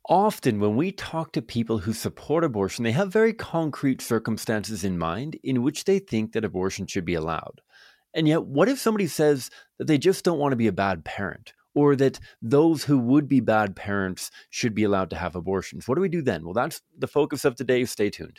Often, when we talk to people who support abortion, they have very concrete circumstances in mind in which they think that abortion should be allowed. And yet, what if somebody says that they just don't want to be a bad parent, or that those who would be bad parents should be allowed to have abortions? What do we do then? Well, that's the focus of today. Stay tuned.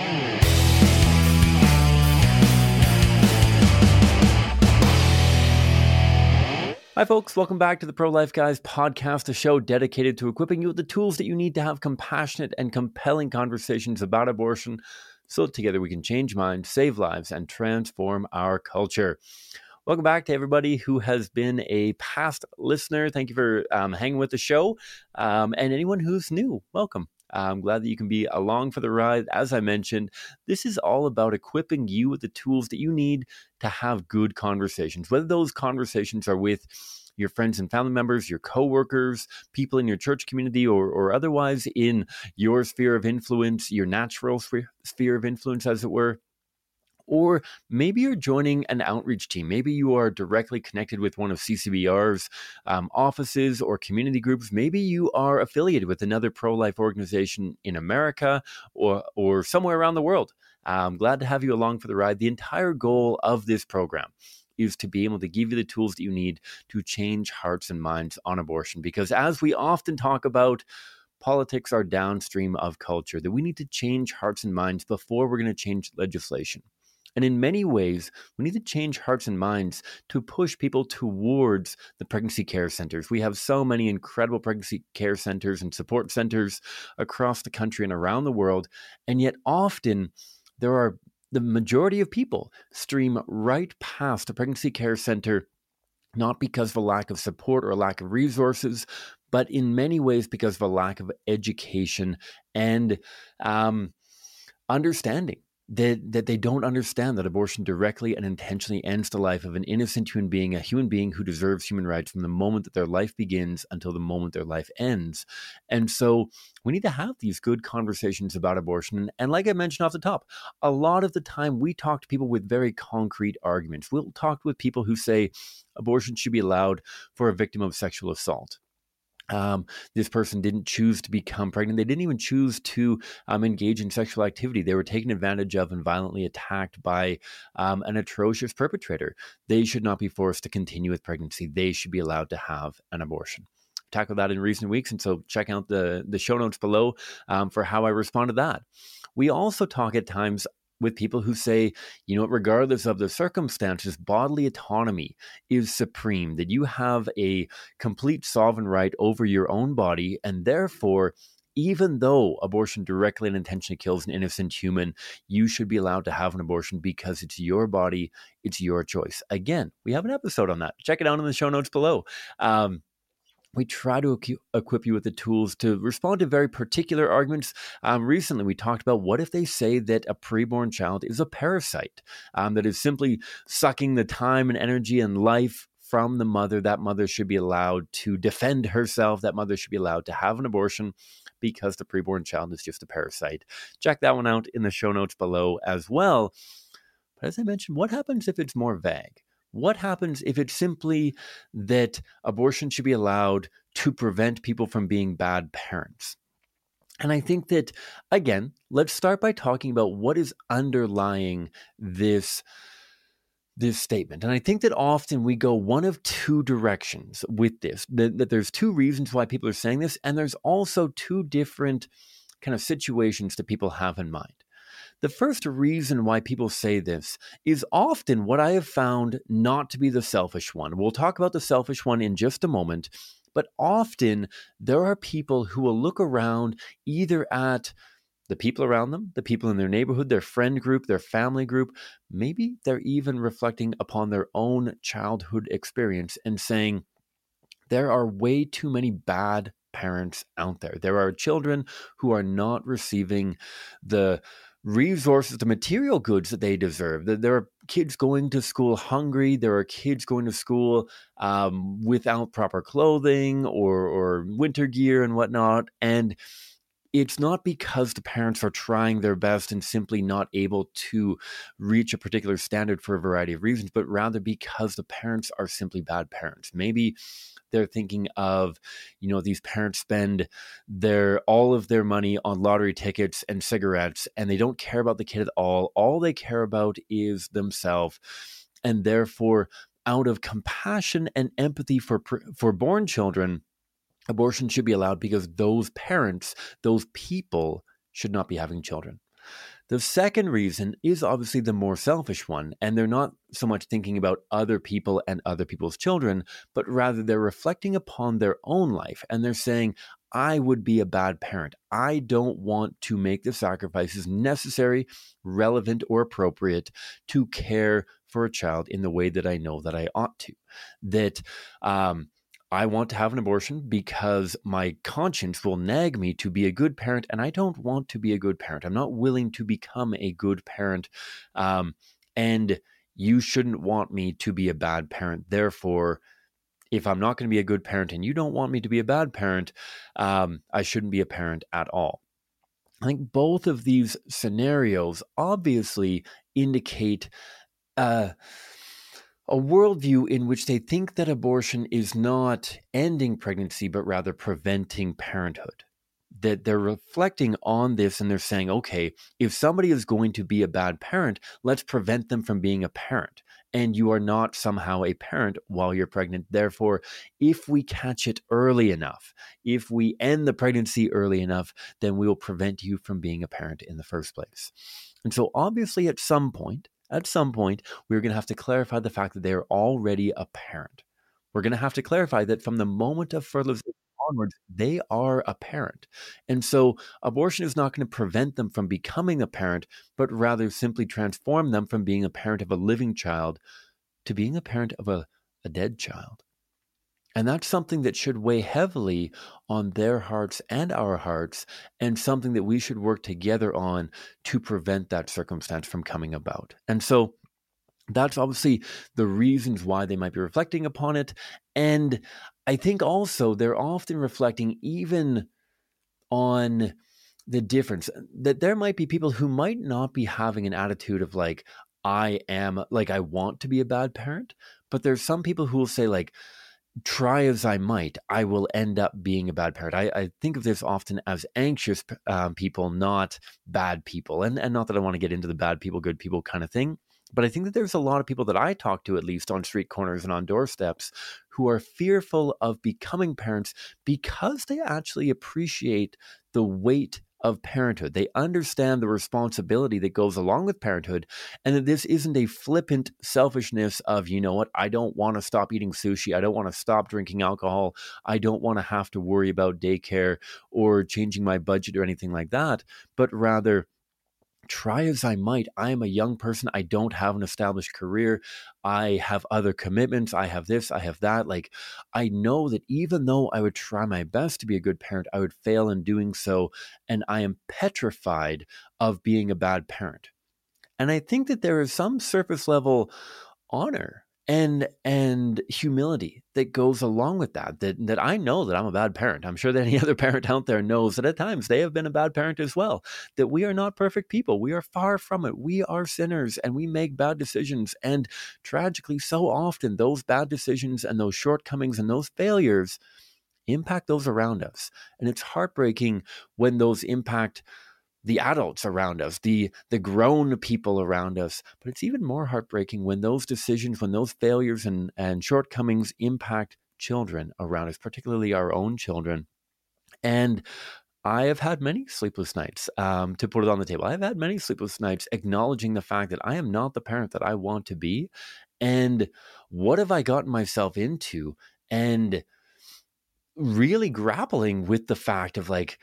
Hi, folks. Welcome back to the Pro-Life Guys podcast, a show dedicated to equipping you with the tools that you need to have compassionate and compelling conversations about abortion so that together we can change minds, save lives, and transform our culture. Welcome back to everybody who has been a past listener. Thank you for hanging with the show. And anyone who's new, welcome. I'm glad that you can be along for the ride. As I mentioned, this is all about equipping you with the tools that you need to have good conversations, whether those conversations are with your friends and family members, your coworkers, people in your church community, or otherwise in your sphere of influence, your natural sphere of influence, as it were. Or maybe you're joining an outreach team. Maybe you are directly connected with one of CCBR's offices or community groups. Maybe you are affiliated with another pro-life organization in America or somewhere around the world. I'm glad to have you along for the ride. The entire goal of this program is to be able to give you the tools that you need to change hearts and minds on abortion. Because as we often talk about, politics are downstream of culture, that we need to change hearts and minds before we're going to change legislation. And in many ways, we need to change hearts and minds to push people towards the pregnancy care centers. We have so many incredible pregnancy care centers and support centers across the country and around the world. And yet often the majority of people stream right past a pregnancy care center, not because of a lack of support or a lack of resources, but in many ways because of a lack of education and understanding that they don't understand that abortion directly and intentionally ends the life of an innocent human being, a human being who deserves human rights from the moment that their life begins until the moment their life ends. And so we need to have these good conversations about abortion. And like I mentioned off the top, a lot of the time we talk to people with very concrete arguments. We'll talk with people who say abortion should be allowed for a victim of sexual assault. This person didn't choose to become pregnant. They didn't even choose to engage in sexual activity. They were taken advantage of and violently attacked by an atrocious perpetrator. They should not be forced to continue with pregnancy. They should be allowed to have an abortion. Tackled that in recent weeks, and so check out the show notes below for how I respond to that. We also talk at times with people who say, regardless of the circumstances, bodily autonomy is supreme, that you have a complete sovereign right over your own body, and therefore, even though abortion directly and intentionally kills an innocent human, you should be allowed to have an abortion because it's your body, it's your choice. Again, we have an episode on that. Check it out in the show notes below. We try to equip you with the tools to respond to very particular arguments. Recently, we talked about what if they say that a preborn child is a parasite that is simply sucking the time and energy and life from the mother. That mother should be allowed to defend herself. That mother should be allowed to have an abortion because the preborn child is just a parasite. Check that one out in the show notes below as well. But as I mentioned, what happens if it's more vague? What happens if it's simply that abortion should be allowed to prevent people from being bad parents? And I think that, again, let's start by talking about what is underlying this statement. And I think that often we go one of two directions with this, that there's two reasons why people are saying this, and there's also two different kind of situations that people have in mind. The first reason why people say this is often what I have found not to be the selfish one. We'll talk about the selfish one in just a moment, but often there are people who will look around either at the people around them, the people in their neighborhood, their friend group, their family group. Maybe they're even reflecting upon their own childhood experience and saying, there are way too many bad parents out there. There are children who are not receiving the resources, the material goods that they deserve. There are kids going to school hungry. There are kids going to school without proper clothing or winter gear and whatnot. And it's not because the parents are trying their best and simply not able to reach a particular standard for a variety of reasons, but rather because the parents are simply bad parents. Maybe they're thinking of, these parents spend all of their money on lottery tickets and cigarettes, and they don't care about the kid at all. All they care about is themselves. And therefore, out of compassion and empathy for born children, abortion should be allowed because those parents, those people should not be having children. The second reason is obviously the more selfish one, and they're not so much thinking about other people and other people's children, but rather they're reflecting upon their own life, and they're saying, I would be a bad parent. I don't want to make the sacrifices necessary, relevant, or appropriate to care for a child in the way that I know that I ought to. That I want to have an abortion because my conscience will nag me to be a good parent, and I don't want to be a good parent. I'm not willing to become a good parent, and you shouldn't want me to be a bad parent. Therefore, if I'm not going to be a good parent and you don't want me to be a bad parent, I shouldn't be a parent at all. I think both of these scenarios obviously indicate a worldview in which they think that abortion is not ending pregnancy, but rather preventing parenthood. That they're reflecting on this and they're saying, okay, if somebody is going to be a bad parent, let's prevent them from being a parent. And you are not somehow a parent while you're pregnant. Therefore, if we catch it early enough, if we end the pregnancy early enough, then we will prevent you from being a parent in the first place. And so obviously at some point, we're going to have to clarify the fact that they are already a parent. We're going to have to clarify that from the moment of fertilization onwards, they are a parent. And so abortion is not going to prevent them from becoming a parent, but rather simply transform them from being a parent of a living child to being a parent of a dead child. And that's something that should weigh heavily on their hearts and our hearts, and something that we should work together on to prevent that circumstance from coming about. And so that's obviously the reasons why they might be reflecting upon it. And I think also they're often reflecting even on the difference that there might be people who might not be having an attitude of like, I want to be a bad parent, but there's some people who will say like, try as I might, I will end up being a bad parent. I think of this often as anxious people, not bad people. And not that I want to get into the bad people, good people kind of thing. But I think that there's a lot of people that I talk to, at least on street corners and on doorsteps, who are fearful of becoming parents because they actually appreciate the weight of parenthood. They understand the responsibility that goes along with parenthood, and that this isn't a flippant selfishness of, you know what, I don't want to stop eating sushi. I don't want to stop drinking alcohol. I don't want to have to worry about daycare or changing my budget or anything like that, but rather, try as I might, I am a young person. I don't have an established career. I have other commitments. I have this, I have that. Like, I know that even though I would try my best to be a good parent, I would fail in doing so. And I am petrified of being a bad parent. And I think that there is some surface level honor and humility that goes along with that I know that I'm a bad parent. I'm sure that any other parent out there knows that at times they have been a bad parent as well, that we are not perfect people. We are far from it. We are sinners and we make bad decisions. And tragically, so often those bad decisions and those shortcomings and those failures impact those around us. And it's heartbreaking when those impact the adults around us, the grown people around us. But it's even more heartbreaking when those decisions, when those failures and shortcomings impact children around us, particularly our own children. And I have had many sleepless nights, to put it on the table. I've had many sleepless nights acknowledging the fact that I am not the parent that I want to be. And what have I gotten myself into? And really grappling with the fact of like,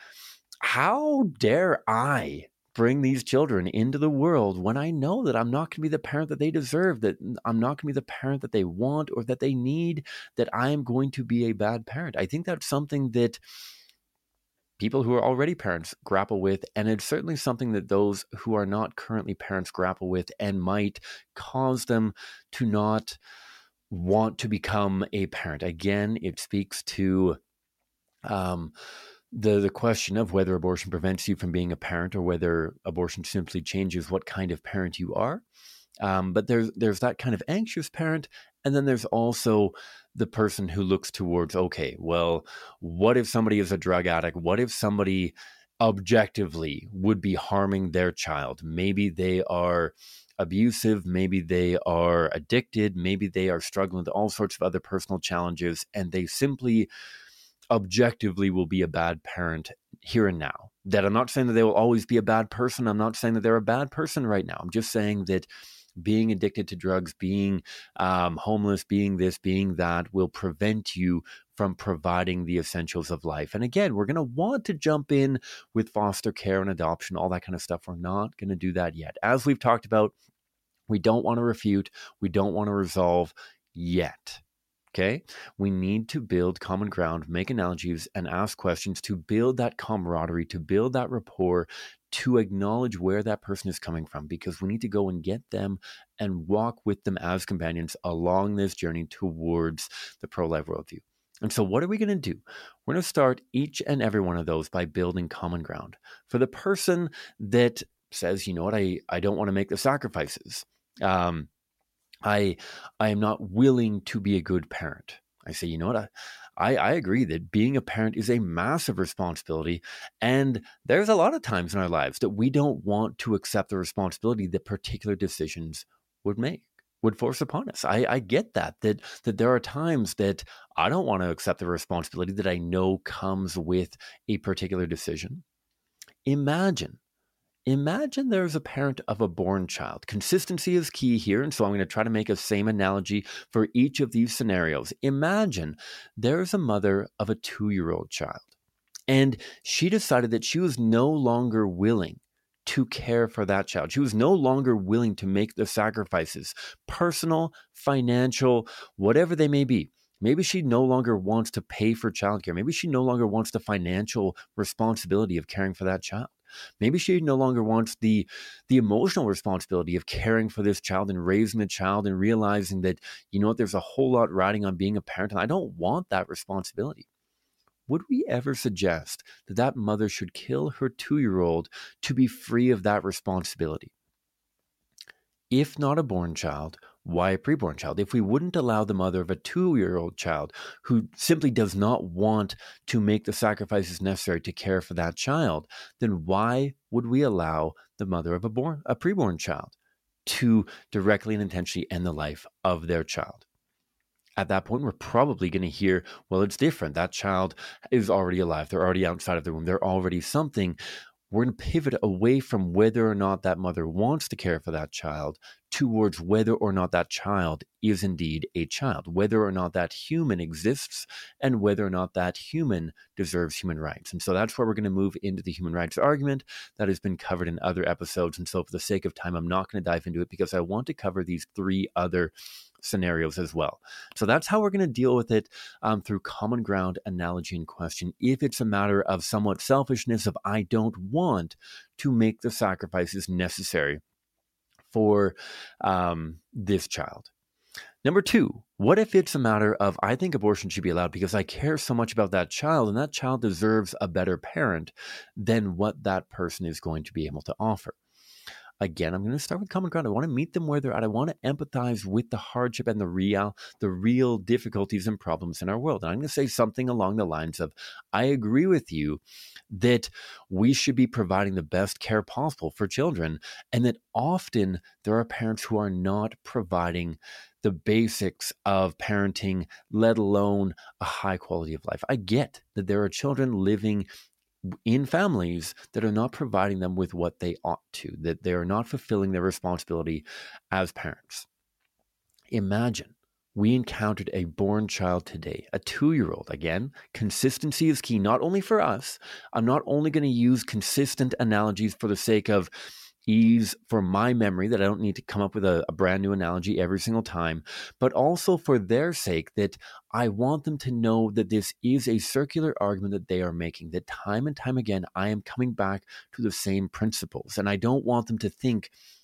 how dare I bring these children into the world when I know that I'm not going to be the parent that they deserve, that I'm not going to be the parent that they want or that they need, that I am going to be a bad parent. I think that's something that people who are already parents grapple with, and it's certainly something that those who are not currently parents grapple with and might cause them to not want to become a parent. Again, it speaks to the question of whether abortion prevents you from being a parent or whether abortion simply changes what kind of parent you are. But there's that kind of anxious parent, and then there's also the person who looks towards, okay, well, what if somebody is a drug addict? What if somebody objectively would be harming their child? Maybe they are abusive, maybe they are addicted, maybe they are struggling with all sorts of other personal challenges, and they simply objectively will be a bad parent here and now. That I'm not saying that they will always be a bad person. I'm not saying that they're a bad person right now. I'm just saying that being addicted to drugs, being homeless, being this, being that will prevent you from providing the essentials of life. And again, we're going to want to jump in with foster care and adoption, all that kind of stuff. We're not going to do that yet. As we've talked about, we don't want to refute, we don't want to resolve yet. Okay, we need to build common ground, make analogies, and ask questions to build that camaraderie, to build that rapport, to acknowledge where that person is coming from, because we need to go and get them and walk with them as companions along this journey towards the pro-life worldview. And so what are we going to do? We're going to start each and every one of those by building common ground. For the person that says, you know what, I don't want to make the sacrifices. I am not willing to be a good parent. I say, you know what? I agree that being a parent is a massive responsibility. And there's a lot of times in our lives that we don't want to accept the responsibility that particular decisions would force upon us. I get that there are times that I don't want to accept the responsibility that I know comes with a particular decision. Imagine there's a parent of a born child. Consistency is key here, and so I'm going to try to make a same analogy for each of these scenarios. Imagine there's a mother of a 2-year-old child, and she decided that she was no longer willing to care for that child. She was no longer willing to make the sacrifices, personal, financial, whatever they may be. Maybe she no longer wants to pay for childcare. Maybe she no longer wants the financial responsibility of caring for that child. Maybe she no longer wants the emotional responsibility of caring for this child and raising the child and realizing that, you know what, there's a whole lot riding on being a parent, and I don't want that responsibility. Would we ever suggest that that mother should kill her 2-year-old to be free of that responsibility? If not a born child, why a preborn child? If we wouldn't allow the mother of a 2-year-old child who simply does not want to make the sacrifices necessary to care for that child, then why would we allow the mother of a preborn child to directly and intentionally end the life of their child? At that point, we're probably going to hear, well, it's different. That child is already alive. They're already outside of the womb. They're already something. We're going to pivot away from whether or not that mother wants to care for that child towards whether or not that child is indeed a child, whether or not that human exists, and whether or not that human deserves human rights. And so that's where we're going to move into the human rights argument that has been covered in other episodes. And so for the sake of time, I'm not going to dive into it because I want to cover these 3 other scenarios as well. So that's how we're going to deal with it through common ground, analogy, and question. If it's a matter of somewhat selfishness of I don't want to make the sacrifices necessary for this child. Number 2, what if it's a matter of I think abortion should be allowed because I care so much about that child and that child deserves a better parent than what that person is going to be able to offer? Again, I'm going to start with common ground. I want to meet them where they're at. I want to empathize with the hardship and the real difficulties and problems in our world. And I'm going to say something along the lines of, I agree with you that we should be providing the best care possible for children, and that often there are parents who are not providing the basics of parenting, let alone a high quality of life. I get that there are children living in families that are not providing them with what they ought to, that they are not fulfilling their responsibility as parents. Imagine we encountered a born child today, a 2-year-old. Again, consistency is key, not only for us. I'm not only going to use consistent analogies for the sake of ease for my memory, that I don't need to come up with a brand new analogy every single time, but also for their sake, that I want them to know that this is a circular argument that they are making, that time and time again, I am coming back to the same principles. And I don't want them to think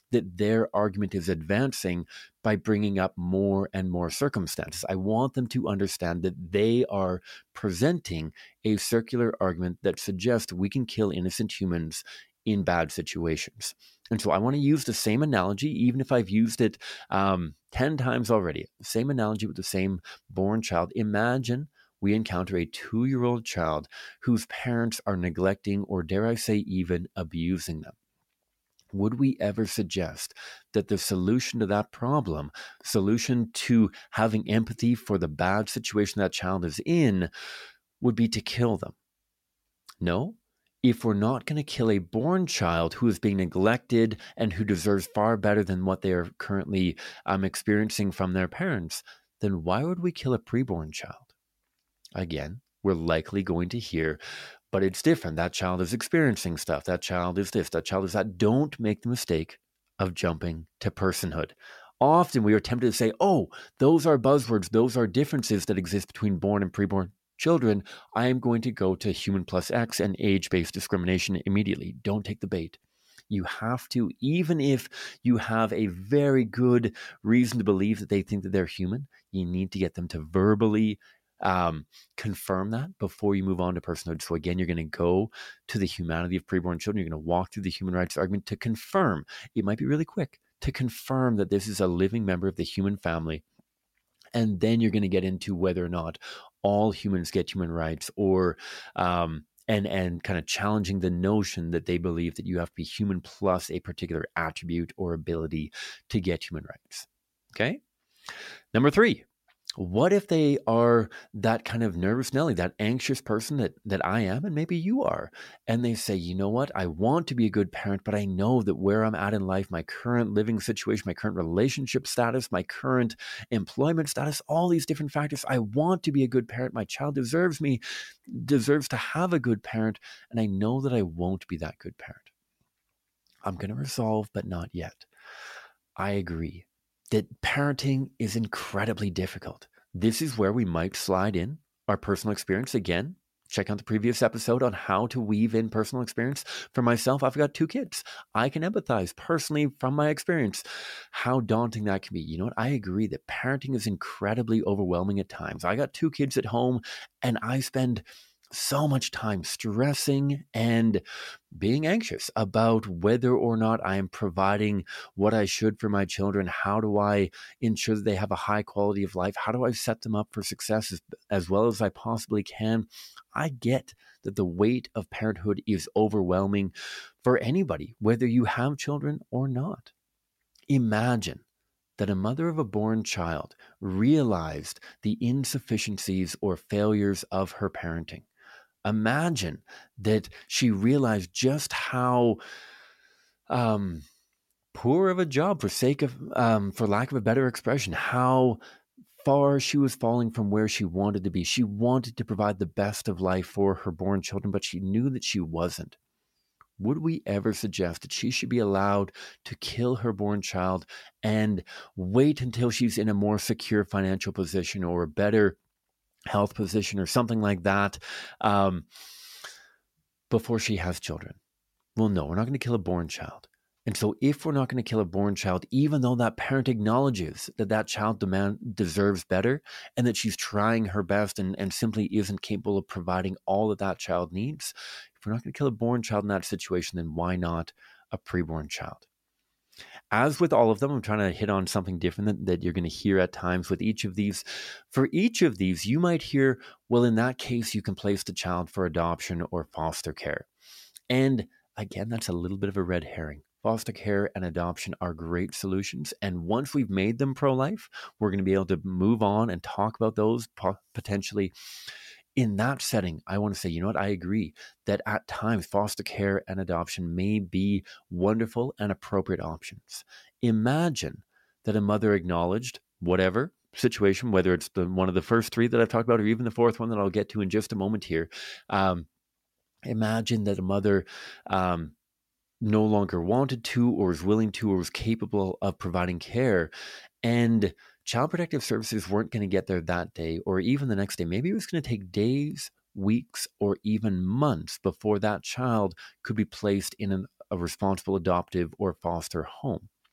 that their argument is advancing by bringing up more and more circumstances. I want them to understand that they are presenting a circular argument that suggests we can kill innocent humans in bad situations. And so I want to use the same analogy, even if I've used it 10 times already. Same analogy with the same born child. Imagine we encounter a 2-year-old child whose parents are neglecting, or dare I say even abusing them. Would we ever suggest that the solution to that problem, solution to having empathy for the bad situation that child is in, would be to kill them? No. If we're not going to kill a born child who is being neglected and who deserves far better than what they are currently experiencing from their parents, then why would we kill a preborn child? Again, we're likely going to hear, but it's different. That child is experiencing stuff. That child is this. That child is that. Don't make the mistake of jumping to personhood. Often we are tempted to say, oh, those are buzzwords. Those are differences that exist between born and preborn children. I am going to go to human plus X and age-based discrimination immediately. Don't take the bait. You have to, even if you have a very good reason to believe that they think that they're human, you need to get them to verbally confirm that before you move on to personhood. So again, you're going to go to the humanity of preborn children. You're going to walk through the human rights argument to confirm. It might be really quick to confirm that this is a living member of the human family. And then you're going to get into whether or not all humans get human rights, or and kind of challenging the notion that they believe that you have to be human plus a particular attribute or ability to get human rights. Okay. Number 3. What if they are that kind of nervous Nelly, that anxious person that I am, and maybe you are, and they say, you know what, I want to be a good parent, but I know that where I'm at in life, my current living situation, my current relationship status, my current employment status, all these different factors, I want to be a good parent. My child deserves to have a good parent, and I know that I won't be that good parent. I'm going to resolve, but not yet. I agree that parenting is incredibly difficult. This is where we might slide in our personal experience. Again, check out the previous episode on how to weave in personal experience. For myself, I've got 2 kids. I can empathize personally from my experience how daunting that can be. You know what? I agree that parenting is incredibly overwhelming at times. I got 2 kids at home, and I spend so much time stressing and being anxious about whether or not I am providing what I should for my children. How do I ensure that they have a high quality of life? How do I set them up for success as well as I possibly can? I get that the weight of parenthood is overwhelming for anybody, whether you have children or not. Imagine that a mother of a born child realized the insufficiencies or failures of her parenting. Imagine that she realized just how poor of a job, for lack of a better expression, how far she was falling from where she wanted to be. She wanted to provide the best of life for her born children, but she knew that she wasn't. Would we ever suggest that she should be allowed to kill her born child and wait until she's in a more secure financial position or a better health position or something like that before she has children? Well, no, we're not going to kill a born child. And so if we're not going to kill a born child, even though that parent acknowledges that that child deserves better and that she's trying her best and simply isn't capable of providing all that that child needs, if we're not going to kill a born child in that situation, then why not a preborn child? As with all of them, I'm trying to hit on something different that you're going to hear at times with each of these. For each of these, you might hear, well, in that case, you can place the child for adoption or foster care. And again, that's a little bit of a red herring. Foster care and adoption are great solutions. And once we've made them pro-life, we're going to be able to move on and talk about those potentially. In that setting, I want to say, you know what? I agree that at times foster care and adoption may be wonderful and appropriate options. Imagine that a mother acknowledged whatever situation, whether it's one of the first 3 that I've talked about or even the 4th one that I'll get to in just a moment here. Imagine that a mother no longer wanted to or was willing to or was capable of providing care, and Child Protective Services weren't going to get there that day or even the next day. Maybe it was going to take days, weeks, or even months before that child could be placed in a responsible adoptive or foster home.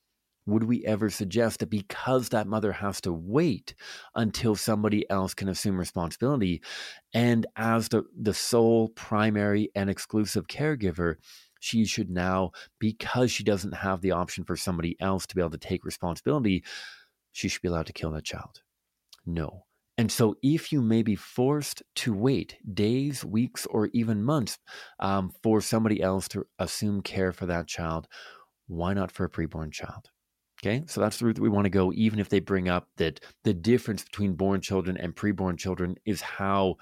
Would we ever suggest that because that mother has to wait until somebody else can assume responsibility, and as the sole, primary, and exclusive caregiver, she should now, because she doesn't have the option for somebody else to be able to take responsibility, she should be allowed to kill that child? No. And so, if you may be forced to wait days, weeks, or even months for somebody else to assume care for that child, why not for a preborn child? Okay, so that's the route that we want to go, even if they bring up that the difference between born children and preborn children is how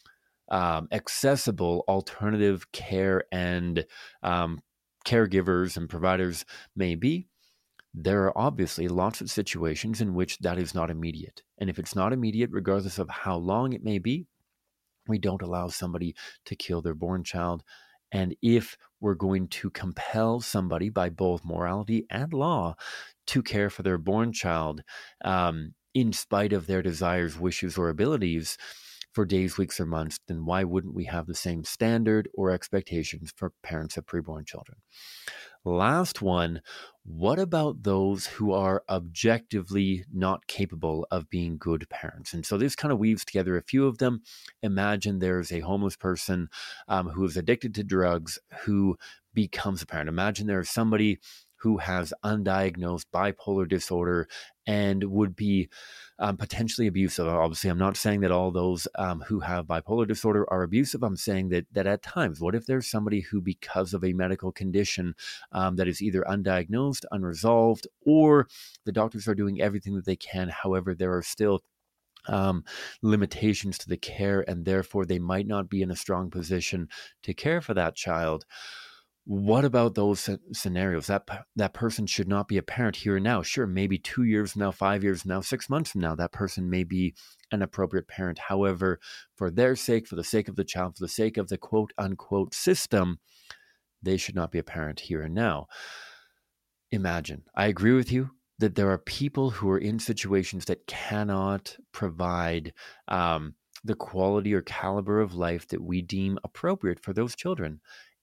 accessible alternative care and caregivers and providers may be. There are obviously lots of situations in which that is not immediate. And if it's not immediate, regardless of how long it may be, we don't allow somebody to kill their born child. And if we're going to compel somebody by both morality and law to care for their born child, in spite of their desires, wishes, or abilities for days, weeks, or months, then why wouldn't we have the same standard or expectations for parents of preborn children? Last one, what about those who are objectively not capable of being good parents? And so this kind of weaves together a few of them. Imagine there's a homeless person who is addicted to drugs who becomes a parent. Imagine there's somebody who has undiagnosed bipolar disorder and would be potentially abusive. Obviously, I'm not saying that all those who have bipolar disorder are abusive. I'm saying that at times, what if there's somebody who, because of a medical condition that is either undiagnosed, unresolved, or the doctors are doing everything that they can, however, there are still limitations to the care, and therefore they might not be in a strong position to care for that child. What about those scenarios? That person should not be a parent here and now. Sure, maybe 2 years from now, 5 years from now, 6 months from now, that person may be an appropriate parent. However, for their sake, for the sake of the child, for the sake of the quote unquote system, they should not be a parent here and now. Imagine, I agree with you that there are people who are in situations that cannot provide the quality or caliber of life that we deem appropriate for those children.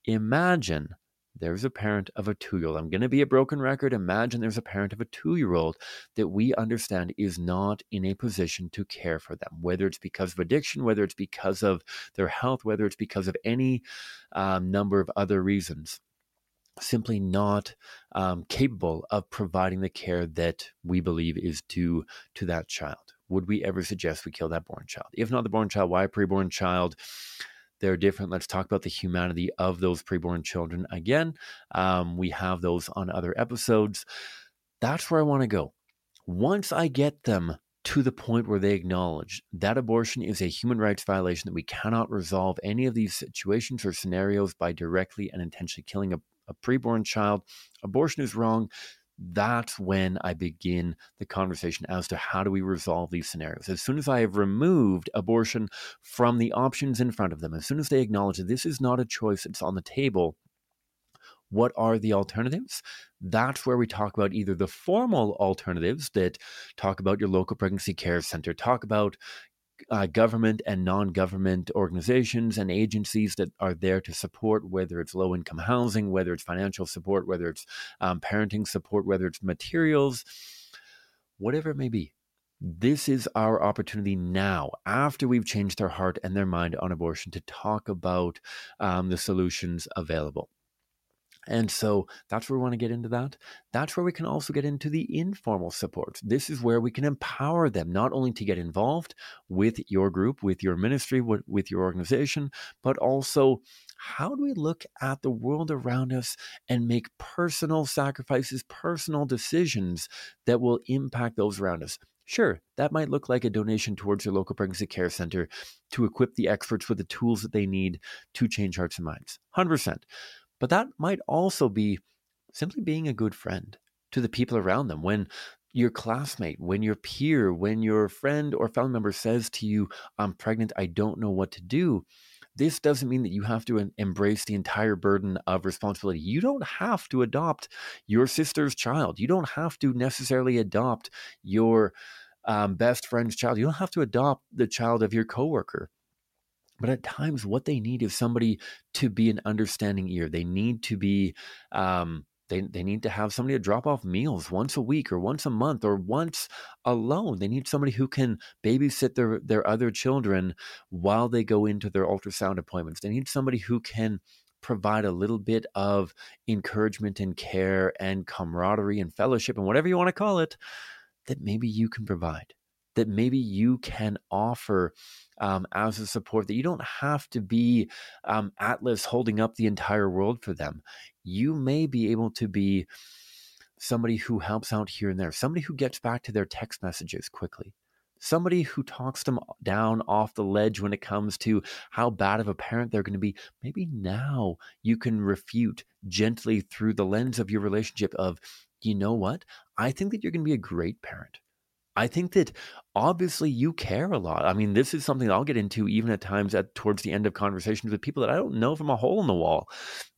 Imagine there's a parent of a 2-year-old. I'm going to be a broken record. Imagine there's a parent of a 2-year-old that we understand is not in a position to care for them, whether it's because of addiction, whether it's because of their health, whether it's because of any number of other reasons. Simply not capable of providing the care that we believe is due to that child. Would we ever suggest we kill that born child? If not the born child, why a preborn child? They're different. Let's talk about the humanity of those preborn children again. We have those on other episodes. That's where I want to go. Once I get them to the point where they acknowledge that abortion is a human rights violation, that we cannot resolve any of these situations or scenarios by directly and intentionally killing a preborn child, abortion is wrong, that's when I begin the conversation as to how do we resolve these scenarios. As soon as I have removed abortion from the options in front of them, as soon as they acknowledge that this is not a choice that's on the table, what are the alternatives? That's where we talk about either the formal alternatives that talk about your local pregnancy care center, talk about government and non-government organizations and agencies that are there to support, whether it's low-income housing, whether it's financial support, whether it's parenting support, whether it's materials, whatever it may be. This is our opportunity now, after we've changed their heart and their mind on abortion, to talk about the solutions available. And so that's where we want to get into that. That's where we can also get into the informal support. This is where we can empower them not only to get involved with your group, with your ministry, with your organization, but also how do we look at the world around us and make personal sacrifices, personal decisions that will impact those around us. Sure, that might look like a donation towards your local pregnancy care center to equip the experts with the tools that they need to change hearts and minds. 100%. But that might also be simply being a good friend to the people around them. When your classmate, when your peer, when your friend or family member says to you, I'm pregnant, I don't know what to do, this doesn't mean that you have to embrace the entire burden of responsibility. You don't have to adopt your sister's child. You don't have to necessarily adopt your best friend's child. You don't have to adopt the child of your coworker. But at times, what they need is somebody to be an understanding ear. They need to be They need to have somebody to drop off meals once a week or once a month or once alone. They need somebody who can babysit their other children while they go into their ultrasound appointments. They need somebody who can provide a little bit of encouragement and care and camaraderie and fellowship and whatever you want to call it, that maybe you can provide, that maybe you can offer as a support, that you don't have to be Atlas holding up the entire world for them. You may be able to be somebody who helps out here and there, somebody who gets back to their text messages quickly, somebody who talks them down off the ledge when it comes to how bad of a parent they're going to be. Maybe now you can refute gently through the lens of your relationship of, you know what? I think that you're going to be a great parent. I think that obviously you care a lot. I mean, this is something I'll get into even at times towards the end of conversations with people that I don't know from a hole in the wall.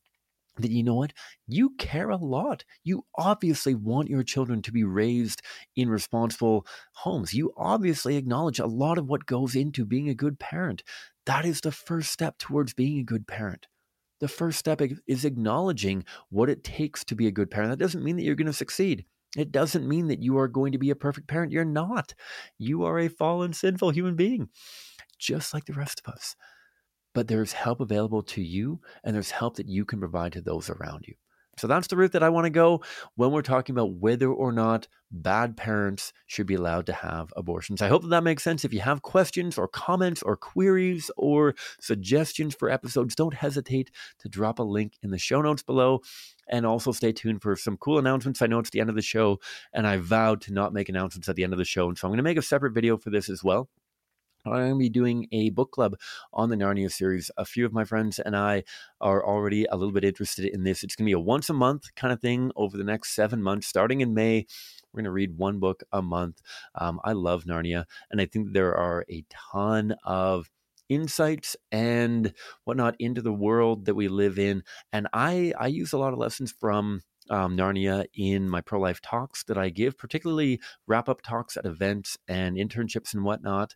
That, you know what? You care a lot. You obviously want your children to be raised in responsible homes. You obviously acknowledge a lot of what goes into being a good parent. That is the first step towards being a good parent. The first step is acknowledging what it takes to be a good parent. That doesn't mean that you're going to succeed. It doesn't mean that you are going to be a perfect parent. You're not. You are a fallen, sinful human being, just like the rest of us. But there's help available to you, and there's help that you can provide to those around you. So that's the route that I want to go when we're talking about whether or not bad parents should be allowed to have abortions. I hope that makes sense. If you have questions or comments or queries or suggestions for episodes, don't hesitate to drop a link in the show notes below. And also stay tuned for some cool announcements. I know it's the end of the show, and I vowed to not make announcements at the end of the show. And so I'm going to make a separate video for this as well. I'm going to be doing a book club on the Narnia series. A few of my friends and I are already a little bit interested in this. It's going to be a once a month kind of thing over the next 7 months. Starting in May, we're going to read one book a month. I love Narnia, and I think there are a ton of insights and whatnot into the world that we live in. And I use a lot of lessons from Narnia in my pro-life talks that I give, particularly wrap-up talks at events and internships and whatnot.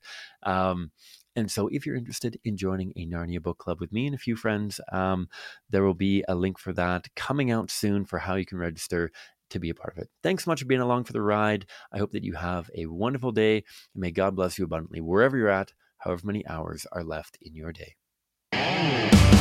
And so if you're interested in joining a Narnia book club with me and a few friends, there will be a link for that coming out soon for how you can register to be a part of it. Thanks so much for being along for the ride. I hope that you have a wonderful day, and may God bless you abundantly wherever you're at, however many hours are left in your day.